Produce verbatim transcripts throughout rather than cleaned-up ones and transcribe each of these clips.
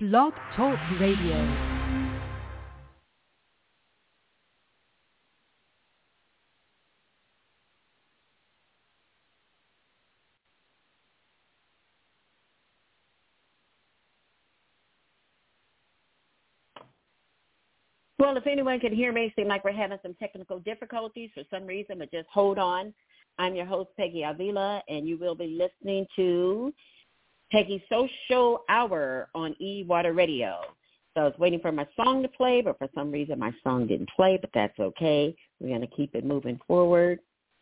Blog Talk Radio. Well, if anyone can hear me, it seems like we're having some technical difficulties for some reason, but just hold on. I'm your host, Peggy Avila, and you will be listening to Peggy's Social Hour on E-Water Radio. So I was waiting for my song to play, but for some reason my song didn't play, but that's okay. We're going to keep it moving forward.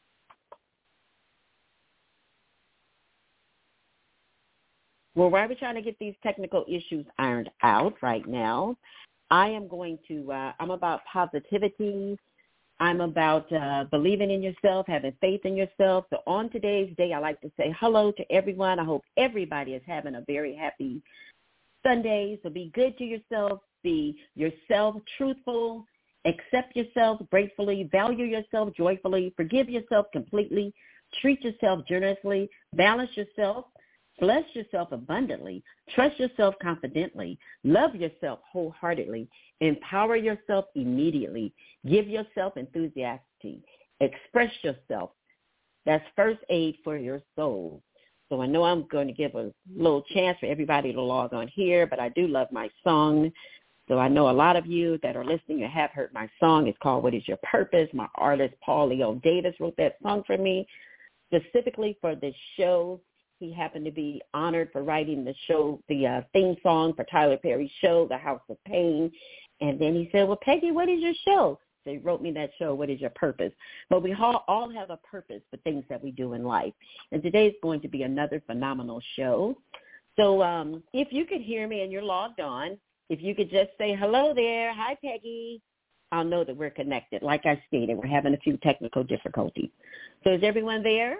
Well, while we're trying to get these technical issues ironed out right now, I am going to, uh, I'm about positivity. I'm about uh, believing in yourself, having faith in yourself. So on today's day, I like to say hello to everyone. I hope everybody is having a very happy Sunday. So be good to yourself. Be yourself, truthful. Accept yourself gratefully. Value yourself joyfully. Forgive yourself completely. Treat yourself generously. Balance yourself. Bless yourself abundantly. Trust yourself confidently. Love yourself wholeheartedly. Empower yourself immediately. Give yourself enthusiastically. Express yourself. That's first aid for your soul. So I know I'm going to give a little chance for everybody to log on here, but I do love my song. So I know a lot of you that are listening and have heard my song. It's called What Is Your Purpose? My artist, Paul Leo Davis, wrote that song for me specifically for this show. He happened to be honored for writing the show, the uh, theme song for Tyler Perry's show, The House of Pain. And then he said, well, Peggy, what is your show? So he wrote me that show, What Is Your Purpose? But we all, all have a purpose for things that we do in life. And today is going to be another phenomenal show. So um, if you could hear me and you're logged on, if you could just say hello there, hi, Peggy, I'll know that we're connected. Like I stated, we're having a few technical difficulties. So is everyone there?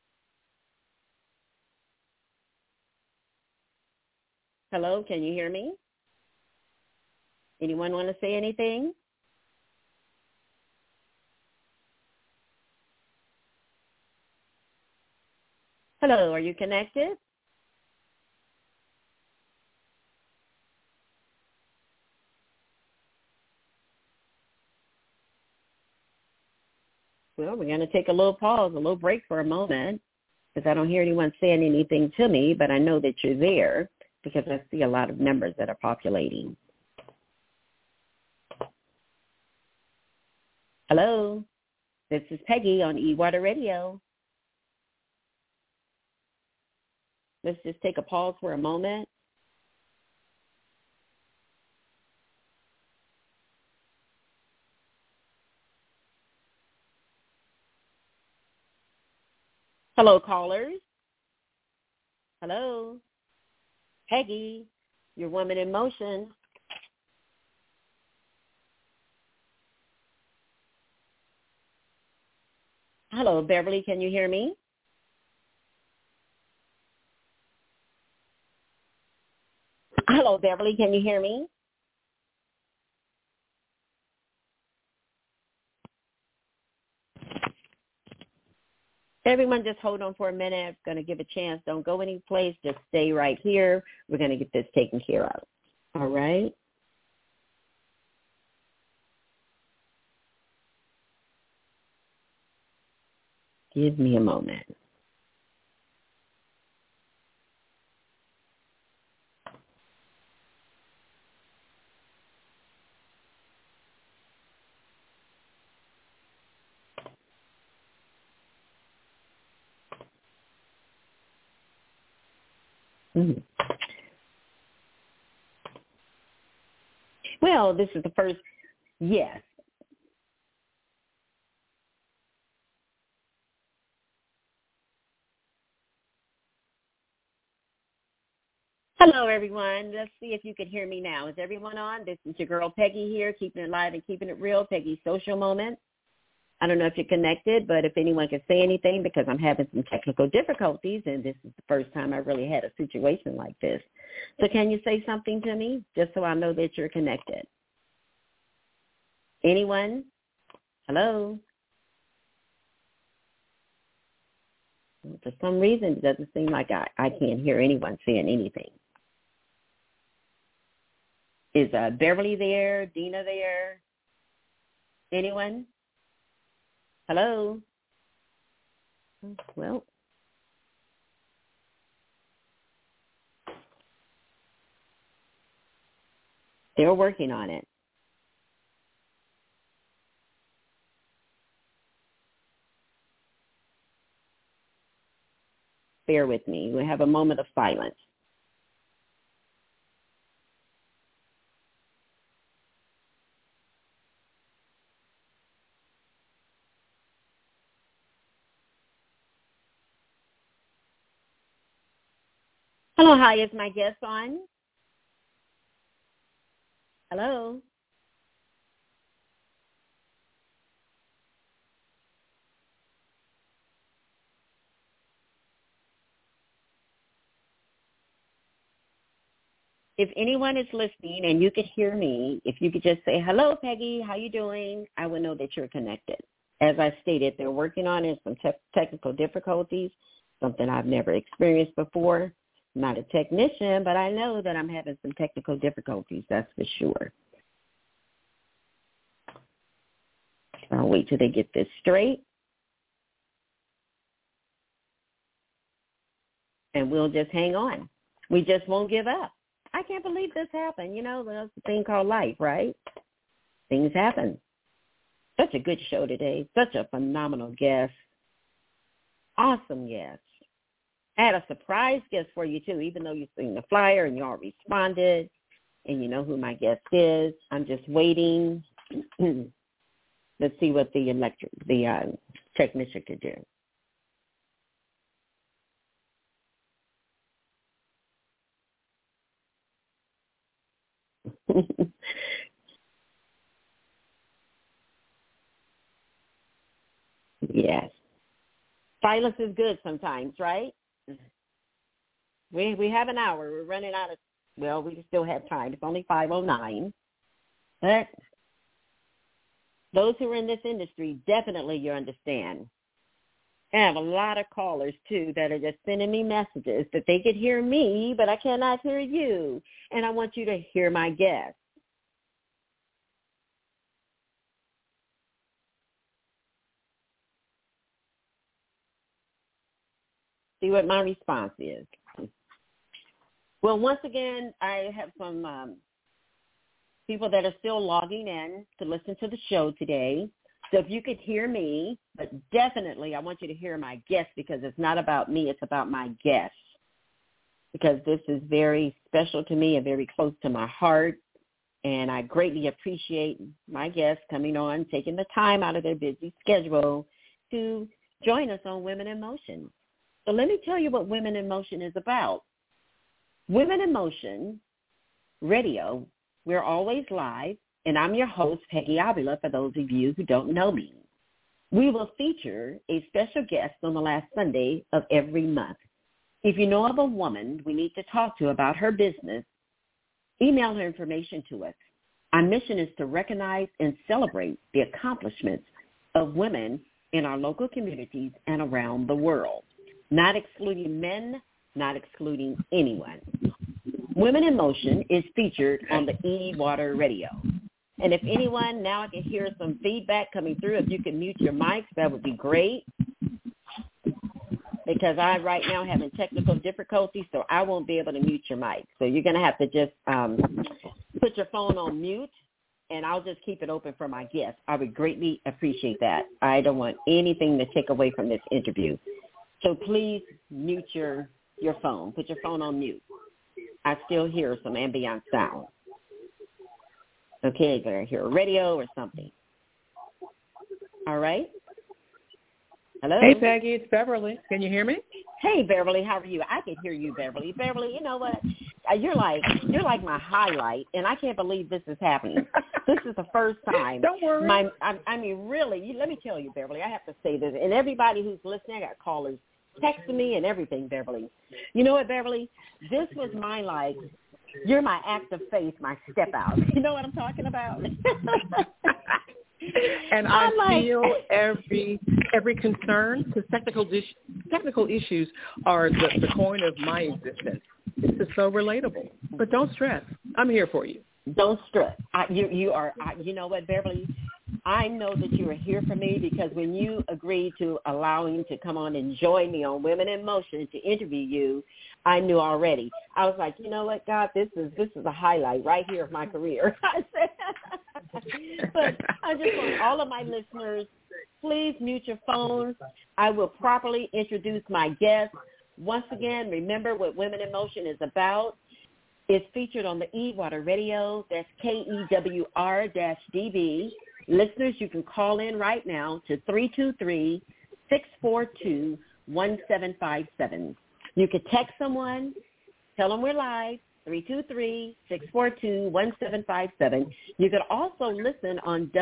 Hello, can you hear me? Anyone want to say anything? Hello, are you connected? Well, we're going to take a little pause, a little break for a moment, because I don't hear anyone saying anything to me, but I know that you're there because I see a lot of numbers that are populating. Hello, this is Peggy on E-Water Radio. Let's just take a pause for a moment. Hello, callers. Hello. Peggy, your woman in motion. Hello, Beverly, can you hear me? Hello, Beverly, can you hear me? Everyone just hold on for a minute. I'm going to give a chance. Don't go any place. Just stay right here. We're going to get this taken care of. All right? Give me a moment. Mm. Well, this is the first, yes. Hello, everyone. Let's see if you can hear me now. Is everyone on? This is your girl Peggy here, keeping it live and keeping it real, Peggy's Social Moment. I don't know if you're connected, but if anyone can say anything, because I'm having some technical difficulties, and this is the first time I really had a situation like this. So can you say something to me, just so I know that you're connected? Anyone? Hello? For some reason, it doesn't seem like I, I can't hear anyone saying anything. Is uh, Beverly there? Dina there? Anyone? Hello? Well, they're working on it. Bear with me. We'll have a moment of silence. Hello, hi, is my guest on? Hello? If anyone is listening and you could hear me, if you could just say, hello, Peggy, how you doing? I would know that you're connected. As I stated, they're working on it, some te- technical difficulties, something I've never experienced before. I'm not a technician, but I know that I'm having some technical difficulties, that's for sure. I'll wait till they get this straight. And we'll just hang on. We just won't give up. I can't believe this happened. You know, there's a thing called life, right? Things happen. Such a good show today. Such a phenomenal guest. Awesome guest. I had a surprise guest for you, too, even though you've seen the flyer and you all responded and you know who my guest is. I'm just waiting. Let's see what the electric, the uh, technician could do. Yes. Silence is good sometimes, right? We we have an hour. We're running out of, well, we still have time. It's only five oh nine. But those who are in this industry, definitely you understand. I have a lot of callers, too, that are just sending me messages that they could hear me, but I cannot hear you. And I want you to hear my guest. See what my response is. Well, once again, I have some um, people that are still logging in to listen to the show today. So if you could hear me, but definitely I want you to hear my guest because it's not about me, it's about my guest. Because this is very special to me and very close to my heart. And I greatly appreciate my guests coming on, taking the time out of their busy schedule to join us on Women in Motion. So let me tell you what Women in Motion is about. Women in Motion Radio, we're always live, and I'm your host, Peggy Avila, for those of you who don't know me. We will feature a special guest on the last Sunday of every month. If you know of a woman we need to talk to about her business, email her information to us. Our mission is to recognize and celebrate the accomplishments of women in our local communities and around the world, not excluding men, not excluding anyone. Women in Motion is featured on the E-Water Radio. And if anyone, now I can hear some feedback coming through. If you can mute your mics, that would be great. Because I right now having technical difficulties, so I won't be able to mute your mic. So you're going to have to just um, put your phone on mute, and I'll just keep it open for my guests. I would greatly appreciate that. I don't want anything to take away from this interview. So please mute your, your phone. Put your phone on mute. I still hear some ambient sound. Okay, I hear a radio or something. All right? Hello? Hey, Peggy, it's Beverly. Can you hear me? Hey, Beverly, how are you? I can hear you, Beverly. Beverly, you know what? Uh, You're like you're like my highlight, and I can't believe this is happening. This is the first time. Don't worry. My, I, I mean, really, you, let me tell you, Beverly, I have to say this, and everybody who's listening, I got callers texting me and everything, Beverly. You know what, Beverly? This was my, like, you're my act of faith, my step out. You know what I'm talking about? And I like, feel every every concern, because technical dis- technical issues are the, the coin of my existence. This is so relatable. But don't stress. I'm here for you. Don't stress. I, you, you are, I, you know what, Beverly? I know that you are here for me because when you agreed to allowing to come on and join me on Women in Motion to interview you, I knew already. I was like, you know what, God, this is this is a highlight right here of my career. I said, but I just want all of my listeners, please mute your phones. I will properly introduce my guest. Once again, remember what Women in Motion is about. It's featured on the eWater Radio. That's K E W R D B. Listeners, you can call in right now to three two three, six four two, one seven five seven. You could text someone, tell them we're live, three two three, six four two, one seven five seven. You could also listen on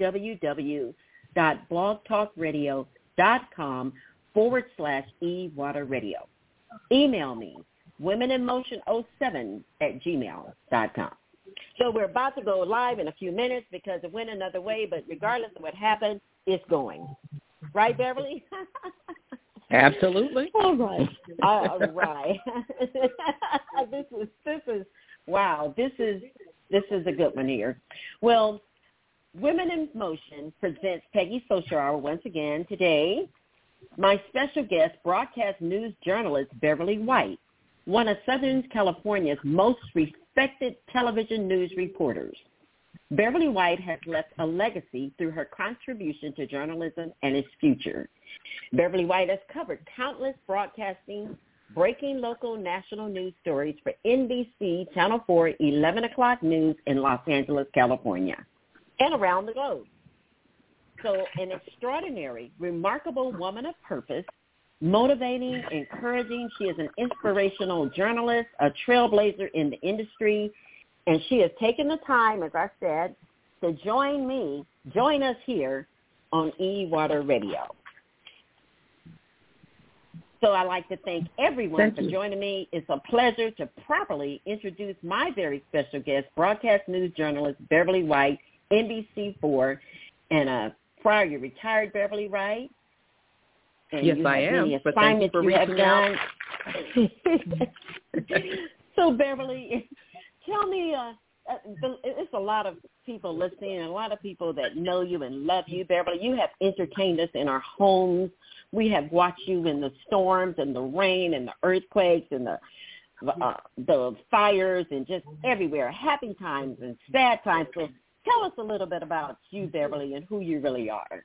www.blogtalkradio.com forward slash eWater Radio. Email me, womeninmotion07 at gmail dot com. So we're about to go live in a few minutes because it went another way, but regardless of what happened, it's going. Right, Beverly? Absolutely. All right. All right. this is this is wow. This is this is a good one here. Well, Women in Motion presents Peggy Social Hour once again today. My special guest, broadcast news journalist Beverly White, one of Southern California's most respected television news reporters. Beverly White has left a legacy through her contribution to journalism and its future. Beverly White has covered countless broadcasting, breaking local national news stories for N B C Channel four eleven o'clock news in Los Angeles, California, and around the globe. So an extraordinary, remarkable woman of purpose, motivating, encouraging. She is an inspirational journalist, a trailblazer in the industry, and she has taken the time, as I said, to join me, join us here on eWater Radio. So I'd like to thank everyone Thank for you. joining me. It's a pleasure to properly introduce my very special guest, broadcast news journalist Beverly White, N B C four, and uh, prior you retired Beverly, right? And Yes, you I have am. many But thank you assignments for you have reaching out. done. So Beverly, tell me, uh, uh, the, it's a lot of people listening and a lot of people that know you and love you, Beverly. You have entertained us in our homes. We have watched you in the storms and the rain and the earthquakes and the uh, the fires and just everywhere, happy times and sad times. So tell us a little bit about you, Beverly, and who you really are.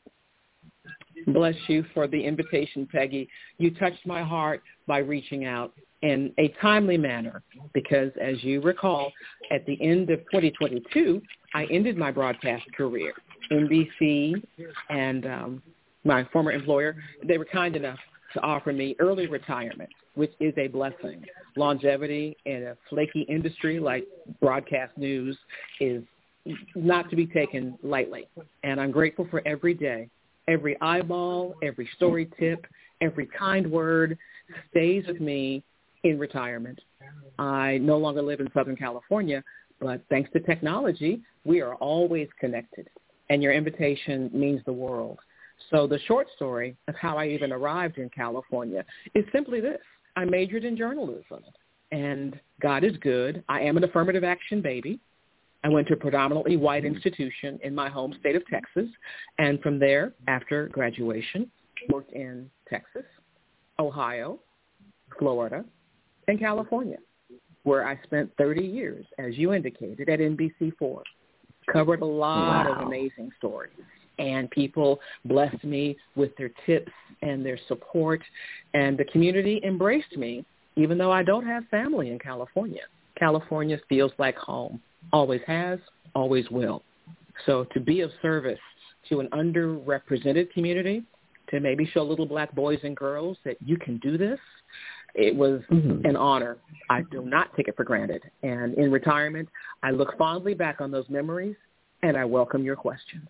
Bless you for the invitation, Peggy. You touched my heart by reaching out in a timely manner because, as you recall, at the end of twenty twenty-two, I ended my broadcast career. N B C and um, my former employer, they were kind enough to offer me early retirement, which is a blessing. Longevity in a flaky industry like broadcast news is not to be taken lightly, and I'm grateful for every day. Every eyeball, every story tip, every kind word stays with me in retirement. I no longer live in Southern California, but thanks to technology, we are always connected, and your invitation means the world. So the short story of how I even arrived in California is simply this. I majored in journalism, and God is good. I am an affirmative action baby. I went to a predominantly white institution in my home state of Texas, and from there, after graduation, worked in Texas, Ohio, Florida, and California, where I spent thirty years, as you indicated, at N B C four. Covered a lot Wow. of amazing stories, and people blessed me with their tips and their support, and the community embraced me, even though I don't have family in California. California feels like home. Always has, always will. So to be of service to an underrepresented community, to maybe show little black boys and girls that you can do this, it was mm-hmm. an honor. I do not take it for granted. And in retirement, I look fondly back on those memories, and I welcome your questions.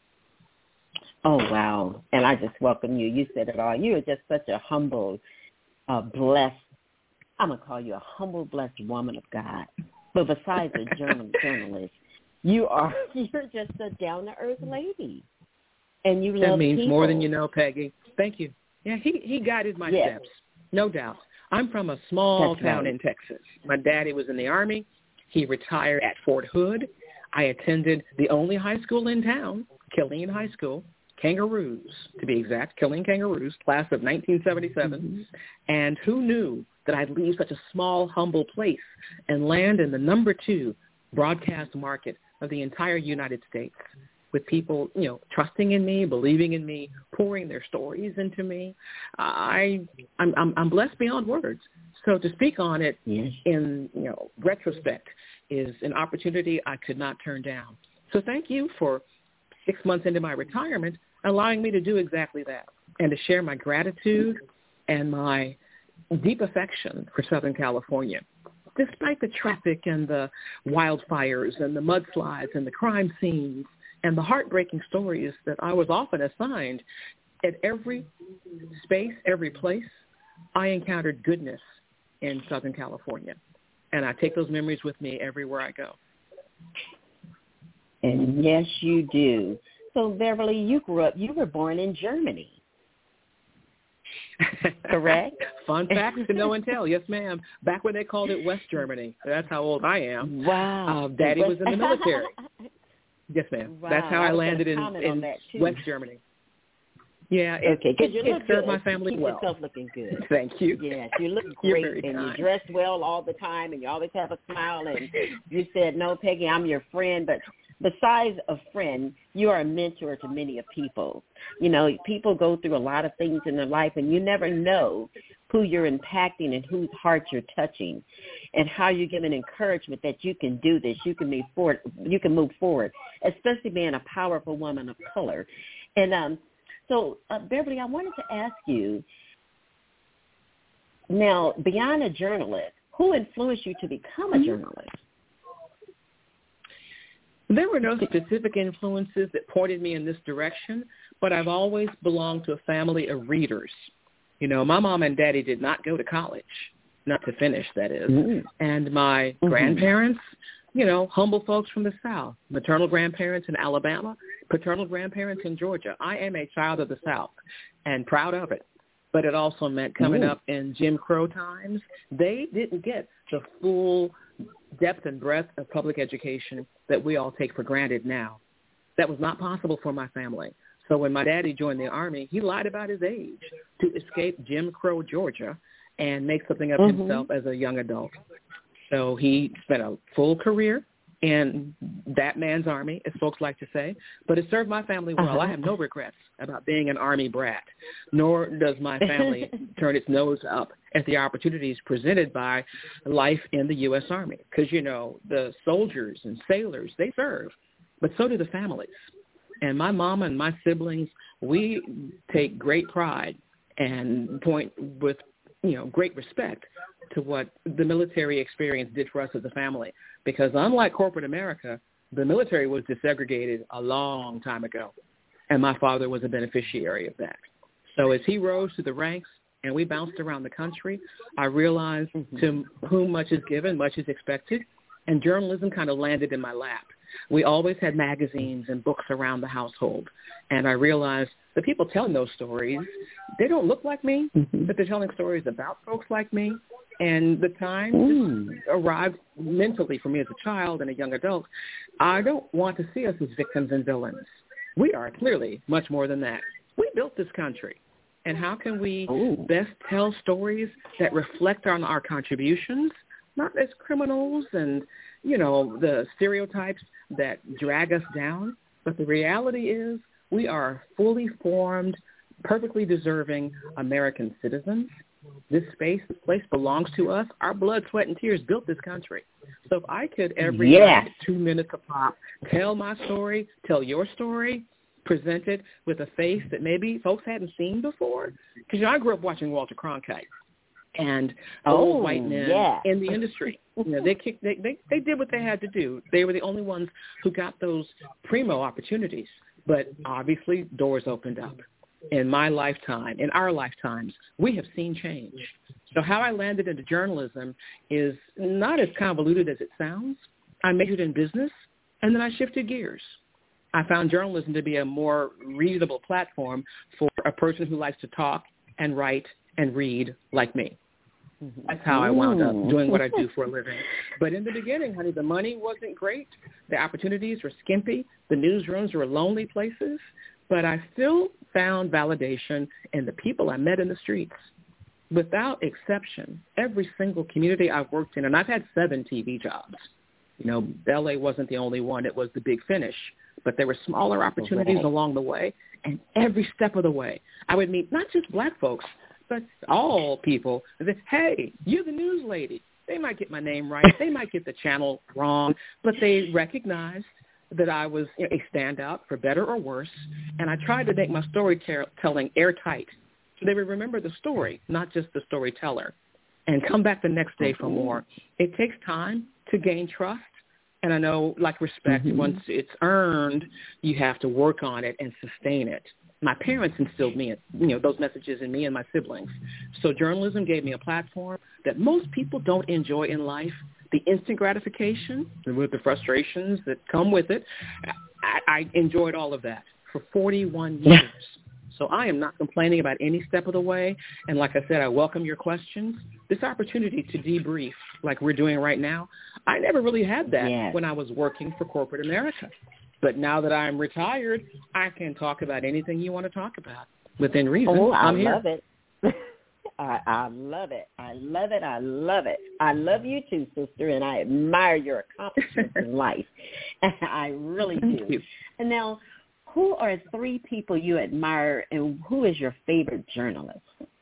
Oh, wow. And I just welcome you. You said it all. You are just such a humble, uh, blessed, I'm going to call you a humble, blessed woman of God. But besides a journal, journalist, you are, you're just a down-to-earth lady. And you that love means people. More than you know, Peggy. Thank you. Yeah, he, he guided my yes. steps, no doubt. I'm from a small That's town right. in Texas. My daddy was in the Army. He retired at Fort Hood. I attended the only high school in town, Killeen High School, Kangaroos, to be exact, Killeen Kangaroos, class of nineteen seventy-seven. Mm-hmm. And who knew that I'd leave such a small, humble place and land in the number two broadcast market of the entire United States, with people, you know, trusting in me, believing in me, pouring their stories into me. I, I'm, I'm, I'm blessed beyond words. So to speak on it yes. in, you know, retrospect is an opportunity I could not turn down. So thank you for six months into my retirement, allowing me to do exactly that and to share my gratitude and my deep affection for Southern California. Despite the traffic and the wildfires and the mudslides and the crime scenes and the heartbreaking stories that I was often assigned, at every space, every place, I encountered goodness in Southern California. And I take those memories with me everywhere I go. And yes, you do. So, Beverly, you grew up, you were born in Germany. Correct? Fun fact to know and tell. Yes, ma'am. Back when they called it West Germany. That's how old I am. Wow. Uh, Daddy was in the military. Yes, ma'am. Wow. That's how I, I landed in, in West Germany. Yeah, it, okay, because it, you it look served good. my family Keep well. yourself looking good. Thank you. Yes, you look great, and kind. you dress well all the time, and you always have a smile. And you said, "No, Peggy, I'm your friend." But besides a friend, you are a mentor to many of people. You know, people go through a lot of things in their life, and you never know who you're impacting and whose heart you're touching, and how you're giving encouragement that you can do this, you can move forward, you can move forward, especially being a powerful woman of color. And um, so, uh, Beverly, I wanted to ask you, now, beyond a journalist, who influenced you to become a journalist? There were no specific influences that pointed me in this direction, but I've always belonged to a family of readers. You know, my mom and daddy did not go to college, not to finish, that is. Mm-hmm. And my mm-hmm. grandparents, you know, humble folks from the South, maternal grandparents in Alabama, paternal grandparents in Georgia. I am a child of the South and proud of it. But it also meant coming mm-hmm. up in Jim Crow times, they didn't get the full depth and breadth of public education that we all take for granted now. That was not possible for my family. So when my daddy joined the Army, he lied about his age to escape Jim Crow, Georgia, and make something of mm-hmm. himself as a young adult. So he spent a full career in that man's Army, as folks like to say, but it served my family well. Uh-huh. I have no regrets about being an Army brat, nor does my family turn its nose up at the opportunities presented by life in the U S Army, because, you know, the soldiers and sailors, they serve, but so do the families. And my mom and my siblings, we take great pride and point with, you know, great respect to what the military experience did for us as a family. Because unlike corporate America, the military was desegregated a long time ago, and my father was a beneficiary of that. So as he rose through the ranks and we bounced around the country, I realized mm-hmm. to whom much is given, much is expected, and journalism kind of landed in my lap. We always had magazines and books around the household, and I realized the people telling those stories, they don't look like me, mm-hmm. but they're telling stories about folks like me. And the time mm. just arrived mentally for me as a child and a young adult. I don't want to see us as victims and villains. We are clearly much more than that. We built this country. And how can we Ooh. best tell stories that reflect on our contributions, not as criminals and, you know, the stereotypes that drag us down, but the reality is we are fully formed, perfectly deserving American citizens. This space, this place belongs to us. Our blood, sweat, and tears built this country. So if I could every yes. night, two minutes a pop, tell my story, tell your story, present it with a face that maybe folks hadn't seen before. Because, you know, I grew up watching Walter Cronkite and oh, old white men yeah. in the industry. You know, they, kicked, they, they, they did what they had to do. They were the only ones who got those primo opportunities. But obviously doors opened up. In my lifetime, in our lifetimes, we have seen change. So how I landed into journalism is not as convoluted as it sounds. I majored in business, and then I shifted gears. I found journalism to be a more reasonable platform for a person who likes to talk and write and read like me. That's how I wound up doing what I do for a living. But in the beginning, honey, the money wasn't great. The opportunities were skimpy. The newsrooms were lonely places. But I still found validation in the people I met in the streets. Without exception, every single community I've worked in, and I've had seven T V jobs. You know, L A wasn't the only one. It was the big finish. But there were smaller opportunities right. along the way. And every step of the way, I would meet not just black folks, but all people. That, hey, you're the news lady. They might get my name right. They might get the channel wrong. But they recognized that I was you know, a standout for better or worse. And I tried to make my storytelling airtight. So they would remember the story, not just the storyteller, and come back the next day for more. It takes time to gain trust. And I know, like respect, mm-hmm. once it's earned, you have to work on it and sustain it. My parents instilled me, you know, those messages in me and my siblings. So journalism gave me a platform that most people don't enjoy in life. The instant gratification with the frustrations that come with it. I, I enjoyed all of that for forty-one years. So I am not complaining about any step of the way. And like I said, I welcome your questions. This opportunity to debrief like we're doing right now, I never really had that yes. when I was working for corporate America. But now that I'm retired, I can talk about anything you want to talk about within reason. Oh, I I'm here. love it. I, I love it. I love it. I love it. I love you too, sister, and I admire your accomplishments in life. I really do. Thank you. And now, who are three people you admire, and who is your favorite journalist?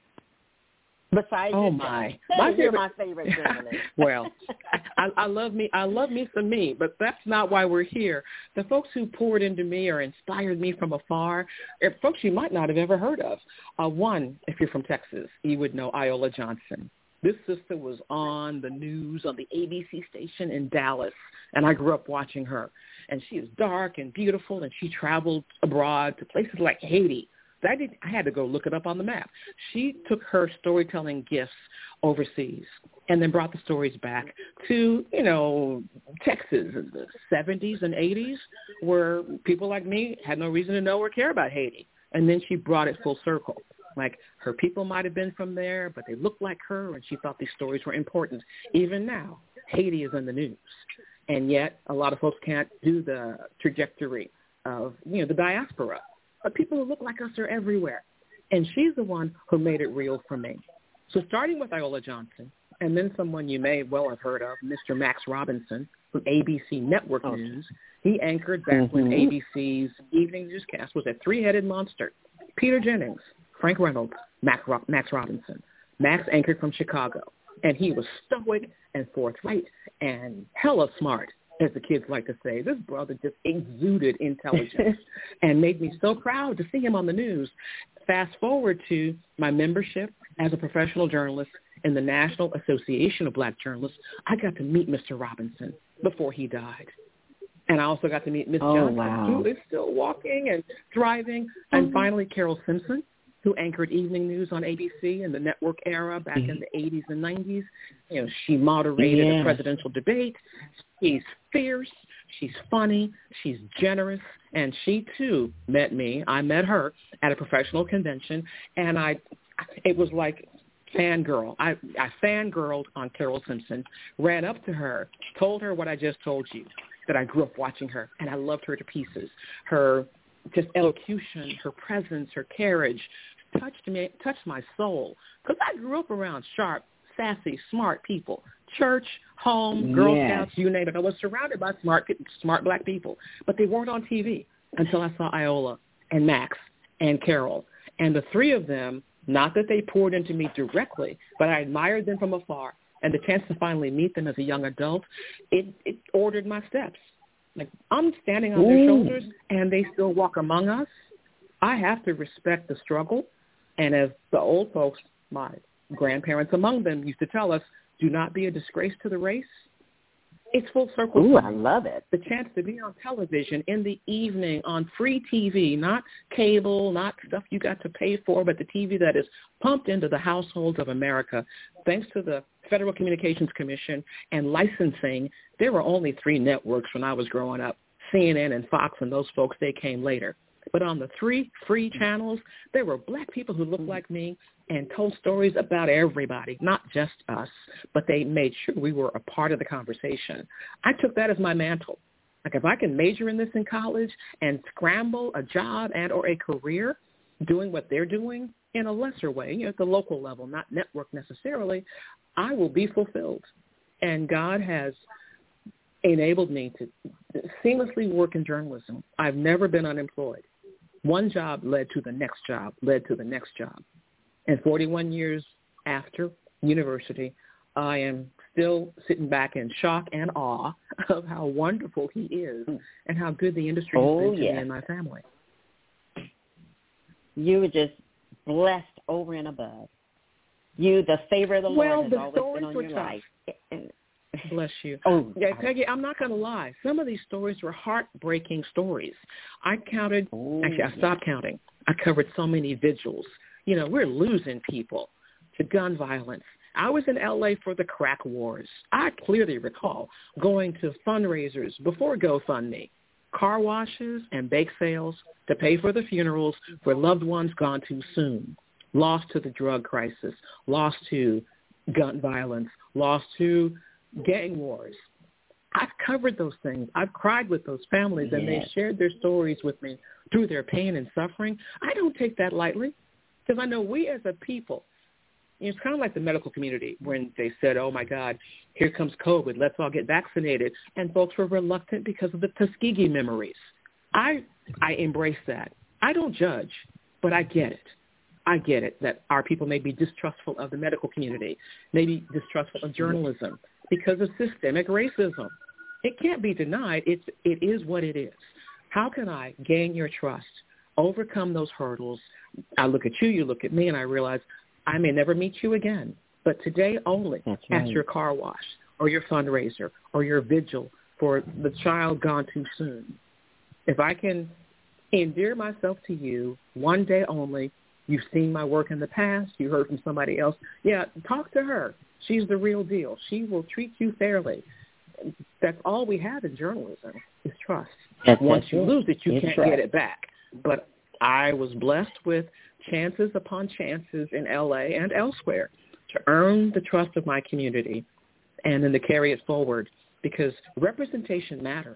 Besides oh yourself. my, my you're favorite, my favorite journalist. Well, I, I love me. I love me some me, but that's not why we're here. The folks who poured into me or inspired me from afar are folks you might not have ever heard of. Uh, one, if you're from Texas, you would know Iola Johnson. This sister was on the news on the A B C station in Dallas, and I grew up watching her. And she is dark and beautiful, and she traveled abroad to places like Haiti. I, did, I had to go look it up on the map. She took her storytelling gifts overseas and then brought the stories back to, you know, Texas in the seventies and eighties, where people like me had no reason to know or care about Haiti. And then she brought it full circle. Like her people might have been from there, but they looked like her, and she thought these stories were important. Even now, Haiti is in the news. And yet a lot of folks can't do the trajectory of, you know, the diaspora. But people who look like us are everywhere. And she's the one who made it real for me. So starting with Iola Johnson, and then someone you may well have heard of, Mister Max Robinson from A B C Network oh. News. He anchored back mm-hmm. when A B C's evening newscast was a three-headed monster. Peter Jennings, Frank Reynolds, Max, Ro- Max Robinson. Max anchored from Chicago. And he was stoic and forthright and hella smart, as the kids like to say. This brother just exuded intelligence and made me so proud to see him on the news. Fast forward to my membership as a professional journalist in the National Association of Black Journalists. I got to meet Mister Robinson before he died. And I also got to meet Miss oh, Johnson, wow. who is still walking and thriving. And mm-hmm. finally, Carol Simpson, who anchored evening news on A B C in the network era back mm-hmm. in the eighties and nineties. You know, she moderated yeah. a presidential debate. She's fierce. She's funny. She's generous. And she, too, met me. I met her at a professional convention. And I, it was like fangirl. I, I fangirled on Carol Simpson, ran up to her, told her what I just told you, that I grew up watching her. And I loved her to pieces. Her just elocution, her presence, her carriage touched me, touched my soul. Because I grew up around sharp, sassy, smart people. Church, home, Girl yes. Scouts, you name it. I was surrounded by smart, smart black people, but they weren't on T V until I saw Iola and Max and Carol. And the three of them, not that they poured into me directly, but I admired them from afar. And the chance to finally meet them as a young adult, it, it ordered my steps. Like, I'm standing on Ooh. their shoulders, and they still walk among us. I have to respect the struggle. And as the old folks, my grandparents among them, used to tell us, do not be a disgrace to the race. It's full circle. Ooh, I love it. The chance to be on television in the evening on free T V, not cable, not stuff you got to pay for, but the T V that is pumped into the households of America. Thanks to the Federal Communications Commission and licensing, there were only three networks when I was growing up, C N N and Fox, and those folks, they came later. But on the three free channels, there were black people who looked like me and told stories about everybody, not just us, but they made sure we were a part of the conversation. I took that as my mantle. Like if I can major in this in college and scramble a job and or a career doing what they're doing in a lesser way, you know, at the local level, not network necessarily, I will be fulfilled. And God has enabled me to seamlessly work in journalism. I've never been unemployed. One job led to the next job, led to the next job. And forty-one years after university, I am still sitting back in shock and awe of how wonderful he is and how good the industry has oh, been to yeah. me and my family. You were just blessed over and above. You, the favor of the well, Lord, has the always stories been on were your tough. life. Bless you. Oh, yeah, Peggy, I'm not going to lie. Some of these stories were heartbreaking stories. I counted, oh, actually, I stopped yeah. counting. I covered so many vigils. You know, we're losing people to gun violence. I was in L A for the crack wars. I clearly recall going to fundraisers before GoFundMe, car washes and bake sales to pay for the funerals for loved ones gone too soon, lost to the drug crisis, lost to gun violence, lost to gang wars. I've covered those things. I've cried with those families, and yes. they shared their stories with me through their pain and suffering. I don't take that lightly because I know we as a people, you know, it's kind of like the medical community when they said, oh, my God, here comes COVID. Let's all get vaccinated. And folks were reluctant because of the Tuskegee memories. I I embrace that. I don't judge, but I get it. I get it that our people may be distrustful of the medical community, maybe distrustful of journalism because of systemic racism. It can't be denied. It's, it is what it is. How can I gain your trust, overcome those hurdles? I look at you, you look at me, and I realize I may never meet you again, but today only right. at your car wash or your fundraiser or your vigil for the child gone too soon. If I can endear myself to you one day only, you've seen my work in the past, you heard from somebody else, yeah, talk to her. She's the real deal. She will treat you fairly. That's all we have in journalism is trust. That's Once you it. lose it, you it's can't right. get it back. But I was blessed with chances upon chances in L A and elsewhere to earn the trust of my community and then to carry it forward because representation matters.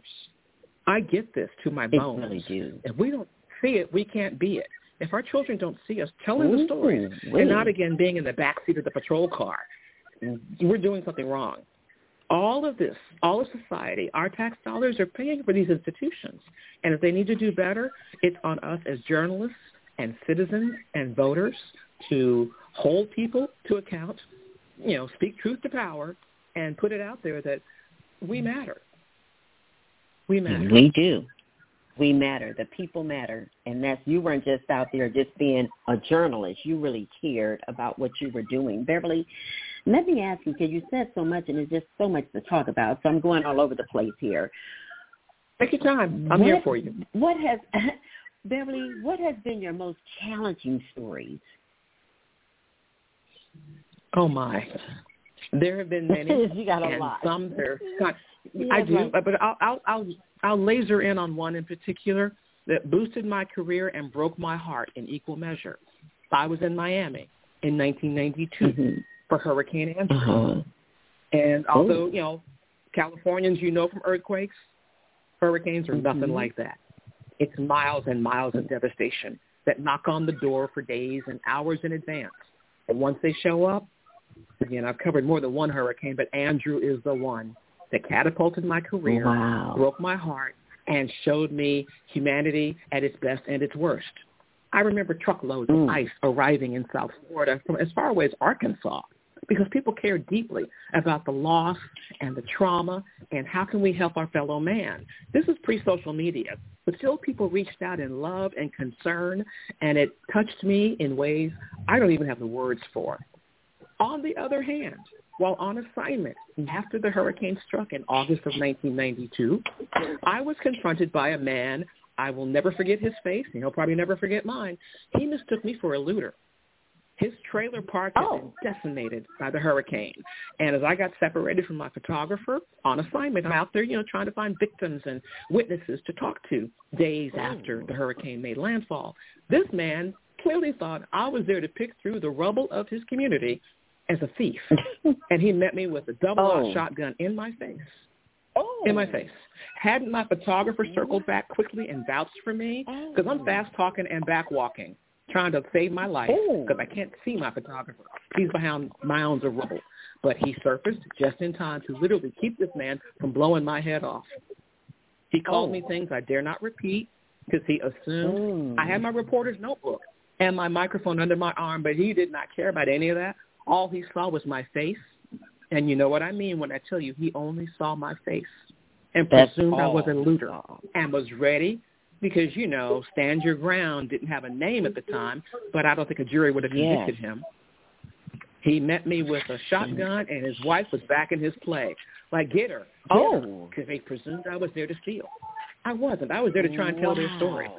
I get this to my bones. It really do. If we don't see it, we can't be it. If our children don't see us telling Ooh, the stories wait. and not, again, being in the backseat of the patrol car, we're doing something wrong. All of this, all of society, our tax dollars are paying for these institutions. And if they need to do better, it's on us as journalists and citizens and voters to hold people to account, you know, speak truth to power, and put it out there that we matter. We matter. We do. We matter. The people matter. And that's, you weren't just out there just being a journalist. You really cared about what you were doing. Beverly, let me ask you, because you said so much and there's just so much to talk about, so I'm going all over the place here. Take your time. I'm what, here for you. What has, Beverly, what has been your most challenging stories? Oh, my. There have been many. You got a and lot. Some that are kind yeah, I do, right. but I'll, I'll, I'll, I'll laser in on one in particular that boosted my career and broke my heart in equal measure. I was in Miami in nineteen ninety-two mm-hmm. for Hurricane Andrew. Uh-huh. And although, oh. you know, Californians, you know from earthquakes, hurricanes are mm-hmm. nothing like that. It's miles and miles of devastation that knock on the door for days and hours in advance. And once they show up, again, I've covered more than one hurricane, but Andrew is the one that catapulted my career, wow. broke my heart, and showed me humanity at its best and its worst. I remember truckloads mm. of ice arriving in South Florida from as far away as Arkansas because people care deeply about the loss and the trauma and how can we help our fellow man. This is pre-social media, but still people reached out in love and concern, and it touched me in ways I don't even have the words for. On the other hand, while on assignment after the hurricane struck in August of nineteen ninety-two, I was confronted by a man. I will never forget his face, and he'll probably never forget mine. He mistook me for a looter. His trailer park had Oh. been decimated by the hurricane. And as I got separated from my photographer on assignment, I'm out there, you know, trying to find victims and witnesses to talk to days Oh. after the hurricane made landfall. This man clearly thought I was there to pick through the rubble of his community as a thief. And he met me with a double-aught Oh. shotgun in my face. Oh. In my face. Hadn't my photographer circled back quickly and vouched for me? Because I'm fast talking and back walking, trying to save my life because I can't see my photographer. He's behind mounds of rubble. But he surfaced just in time to literally keep this man from blowing my head off. He called Oh. me things I dare not repeat because he assumed Mm. I had my reporter's notebook and my microphone under my arm, but he did not care about any of that. All he saw was my face. And you know what I mean when I tell you he only saw my face and That's presumed I was a all. looter and was ready because, you know, Stand Your Ground didn't have a name at the time, but I don't think a jury would have convicted Yes. him. He met me with a shotgun, and his wife was back in his play. Like, get her. Get Oh. Because they presumed I was there to steal. I wasn't. I was there to try and tell their story.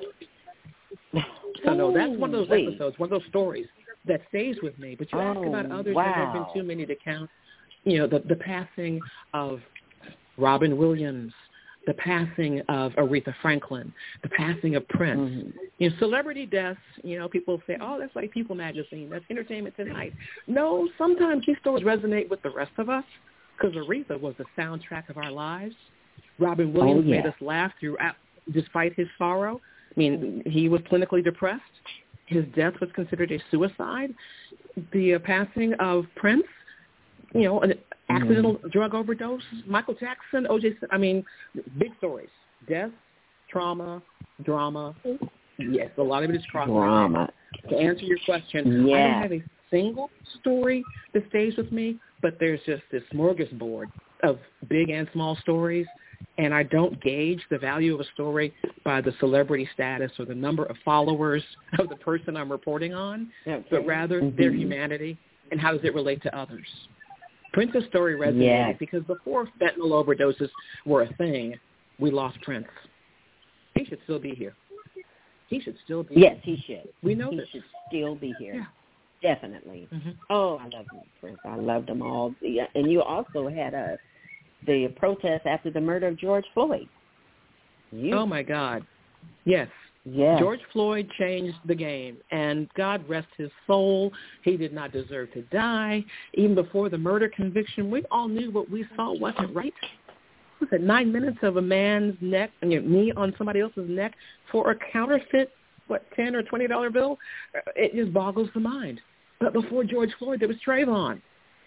So, no, that's one of those Wait. episodes, one of those stories that stays with me. But you ask Oh, about others, there have been wow. too many to count. You know, the, the passing of Robin Williams, the passing of Aretha Franklin, the passing of Prince. Mm-hmm. You know, celebrity deaths, you know, people say, oh, that's like People magazine. That's Entertainment Tonight. No, sometimes these stories resonate with the rest of us because Aretha was the soundtrack of our lives. Robin Williams Oh, yeah. made us laugh throughout, despite his sorrow. I mean, he was clinically depressed. His death was considered a suicide. The uh, passing of Prince, you know, an accidental mm-hmm. drug overdose. Michael Jackson, O J. I mean, big stories. Death, trauma, drama. Yes, a lot of it is cross. Drama. To answer your question, Yeah. I don't have a single story that stays with me, but there's just this smorgasbord of big and small stories. And I don't gauge the value of a story by the celebrity status or the number of followers of the person I'm reporting on, okay. but rather mm-hmm. their humanity and how does it relate to others. Prince's story resonated yes. because before fentanyl overdoses were a thing, we lost Prince. He should still be here. He should still be yes, here. Yes, he should. We know he this. He should still be here. Yeah. Definitely. Mm-hmm. Oh, I love Prince. I loved them all. And you also had a the protest after the murder of George Floyd. You. Oh, my God. Yes. Yes. George Floyd changed the game, and God rest his soul. He did not deserve to die. Even before the murder conviction, we all knew what we saw wasn't right. Was it nine minutes of a man's neck, and you know, knee on somebody else's neck for a counterfeit, what, ten or twenty dollar bill? It just boggles the mind. But before George Floyd, there was Trayvon.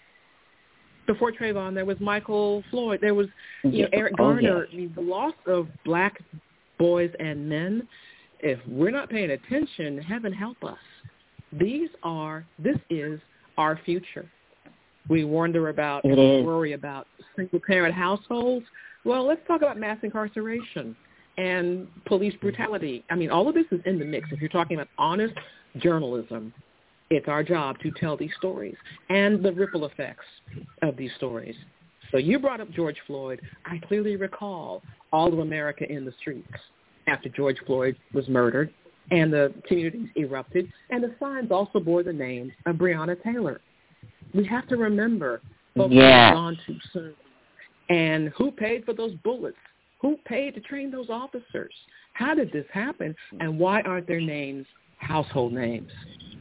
Before Trayvon, there was Michael Floyd. There was you know, Eric Garner. Oh, yes. I mean, the loss of black boys and men, if we're not paying attention, heaven help us. These are, this is our future. We wonder about, it and is. worry about single-parent households. Well, let's talk about mass incarceration and police brutality. I mean, all of this is in the mix. If you're talking about honest journalism, it's our job to tell these stories and the ripple effects of these stories. So you brought up George Floyd. I clearly recall all of America in the streets after George Floyd was murdered, and the communities erupted, and the signs also bore the name of Breonna Taylor. We have to remember folks yes. have gone too soon. And who paid for those bullets? Who paid to train those officers? How did this happen, and why aren't their names household names?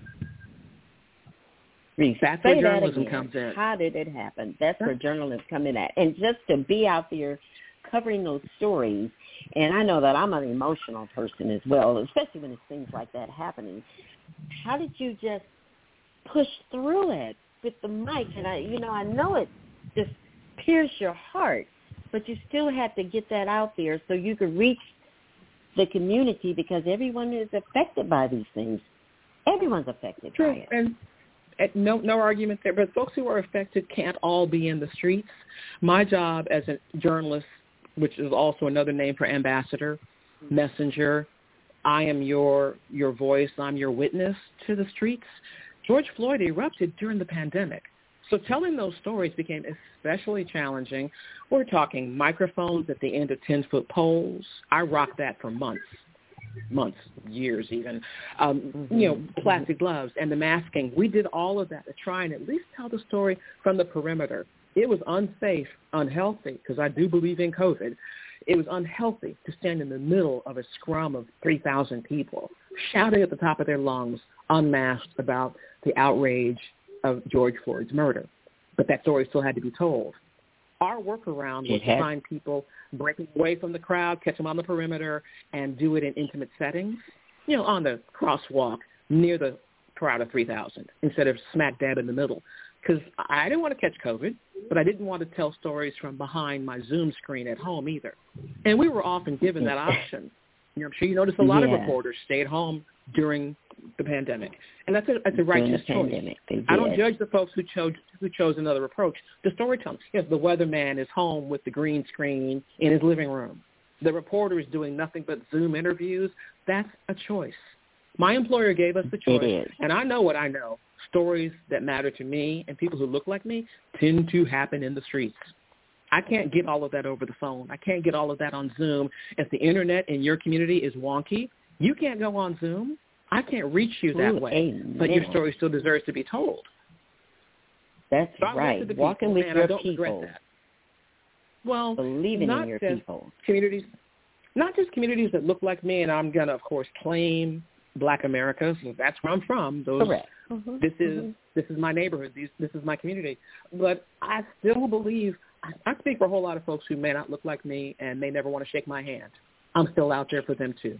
That's Say where journalism that comes in. How did it happen? That's where journalists come in at. And just to be out there covering those stories, and I know that I'm an emotional person as well, especially when it's things like that happening. How did you just push through it with the mic? And I, you know, I know it just pierced your heart, but you still had to get that out there so you could reach the community because everyone is affected by these things. Everyone's affected True. by it. And No, no argument there. But folks who are affected can't all be in the streets. My job as a journalist, which is also another name for ambassador, messenger, I am your your voice, I'm your witness to the streets. George Floyd erupted during the pandemic. So telling those stories became especially challenging. We're talking microphones at the end of ten-foot poles. I rocked that for months. months, years even, um, mm-hmm. you know, plastic gloves and the masking. We did all of that to try and at least tell the story from the perimeter. It was unsafe, unhealthy, because I do believe in COVID. It was unhealthy to stand in the middle of a scrum of three thousand people shouting at the top of their lungs, unmasked, about the outrage of George Floyd's murder. But that story still had to be told. Our workaround was to find people breaking away from the crowd, catch them on the perimeter, and do it in intimate settings, you know, on the crosswalk near the crowd of three thousand instead of smack dab in the middle. Because I didn't want to catch COVID, but I didn't want to tell stories from behind my Zoom screen at home either. And we were often given that option. You know, I'm sure you noticed a lot yeah. of reporters stayed home during the pandemic. And that's a, that's a righteous choice. I don't judge the folks who chose who chose another approach. The storytelling. Yes, the weatherman is home with the green screen in his living room. The reporter is doing nothing but Zoom interviews. That's a choice. My employer gave us the choice, and I know what I know. Stories that matter to me and people who look like me tend to happen in the streets. I can't get all of that over the phone. I can't get all of that on Zoom. If the internet in your community is wonky, you can't go on Zoom. I can't reach you that Ooh, way, amen. But your story still deserves to be told. That's so right. People, Walking with your people. Well, believing not in your just people. Communities, not just communities that look like me, and I'm going to, of course, claim Black America. So that's where I'm from. Those, Correct. Mm-hmm. This is mm-hmm. this is my neighborhood. These, this is my community. But I still believe, I, I speak for a whole lot of folks who may not look like me and may never want to shake my hand. I'm still out there for them too.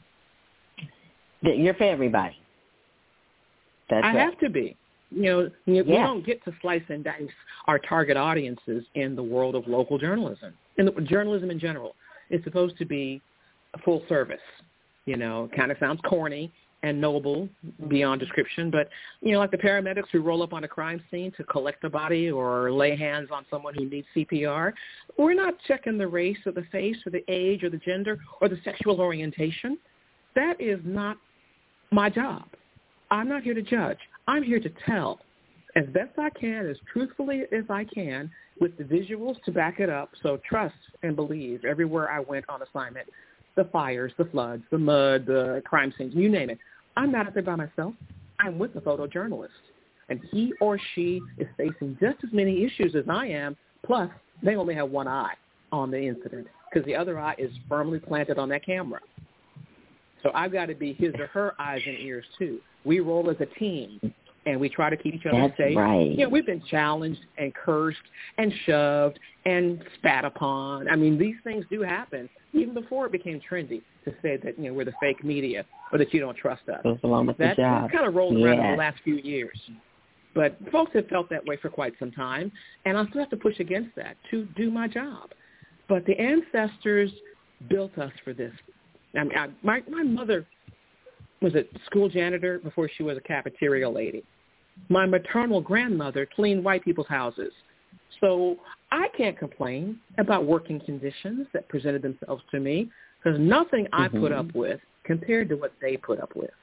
You're for everybody. That's I right. have to be. You know, you, yeah. we don't get to slice and dice our target audiences in the world of local journalism. In the, journalism in general, it's supposed to be full service. You know, it kind of sounds corny and noble beyond description, but, you know, like the paramedics who roll up on a crime scene to collect the body or lay hands on someone who needs C P R, we're not checking the race or the face or the age or the gender or the sexual orientation. That is not my job. I'm not here to judge. I'm here to tell as best I can, as truthfully as I can, with the visuals to back it up. So trust and believe everywhere I went on assignment. The fires, the floods, the mud, the crime scenes, you name it. I'm not out there by myself. I'm with a photojournalist. And he or she is facing just as many issues as I am, plus they only have one eye on the incident because the other eye is firmly planted on that camera. So I've got to be his or her eyes and ears too. We roll as a team, and we try to keep each other That's safe. Right. You know, we've been challenged and cursed and shoved and spat upon. I mean, these things do happen even before it became trendy to say that, you know, we're the fake media or that you don't trust us. Goes along with that, the job. That's kind of rolled yeah. around in the last few years. But folks have felt that way for quite some time, and I still have to push against that to do my job. But the ancestors built us for this. I mean, I, my, my mother was a school janitor before she was a cafeteria lady. My maternal grandmother cleaned white people's houses. So I can't complain about working conditions that presented themselves to me because nothing I mm-hmm. put up with compared to what they put up with.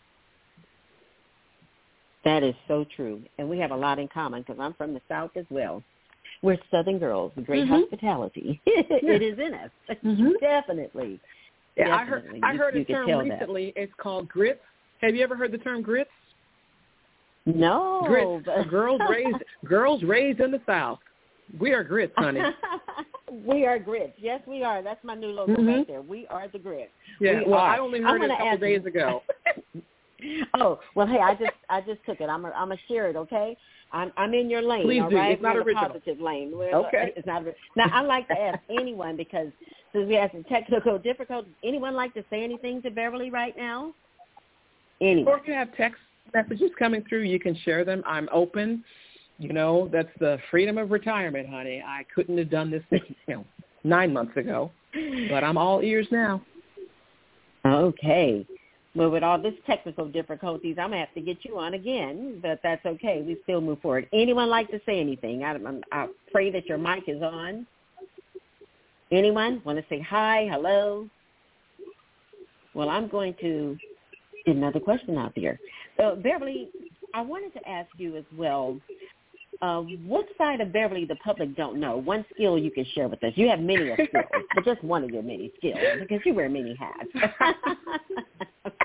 That is so true. And we have a lot in common because I'm from the South as well. We're Southern girls with great mm-hmm. hospitality. Yeah. It is in us. Mm-hmm. Definitely. Yeah, I heard, Definitely. I heard you, a you term recently. That. It's called grits. Have you ever heard the term grits? No. Grits. But... girls raised girls raised in the South. We are grits, honey. We are grits. Yes, we are. That's my new logo mm-hmm. right there. We are the grits. Yeah. We well, are. I only heard it a couple days ago. Oh well, hey, I just I just took it. I'm a, I'm a share it. Okay. I'm I'm in your lane. Please all do. right? It's not We're original. In the positive lane. We're okay. The, it's not. Now I like to ask anyone because since we have some technical difficulties, anyone like to say anything to Beverly right now? Anyone? Or if you have text messages coming through, you can share them. I'm open. You know, that's the freedom of retirement, honey. I couldn't have done this, you know, nine months ago, but I'm all ears now. Okay. Well, with all this technical difficulties, I'm going to have to get you on again, but that's okay. We still move forward. Anyone like to say anything? I, I pray that your mic is on. Anyone want to say hi, hello? Well, I'm going to get another question out there. So, Beverly, I wanted to ask you as well, uh, what side of Beverly the public don't know? One skill you can share with us. You have many skills, but just one of your many skills because you wear many hats.